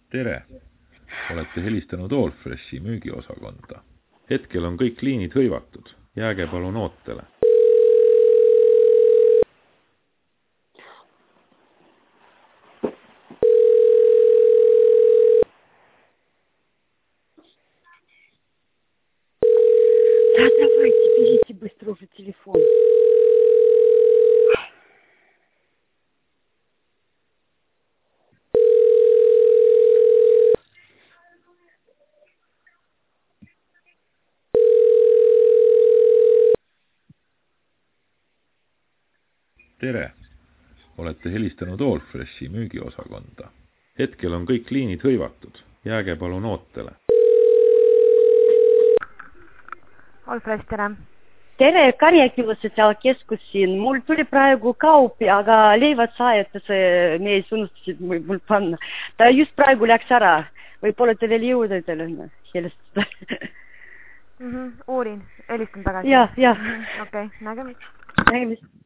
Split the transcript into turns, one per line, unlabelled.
Tere! Olete helistanud Allfreshi müügiosakonda. Hetkel on kõik liinid hõivatud. Jääge palun ootele.
Да, давайте, берите быстро уже телефон.
Tere! Olete helistanud Allfreshi müügiosakonda. Hetkel on kõik liinid hõivatud. Jääge palun ootele.
Allfresh, tere!
Tere, Karjaküla sotsiaalkeskus siin. Mul tuli praegu kaupi, aga leivatsaajatuse mees unustasid mul panna. Ta just praegu läks ära. Võib-olla te veel jõuda teile helistada.
Uurin, helistan tagasi.
Ja.
Okei, nägemist.
Nägemist.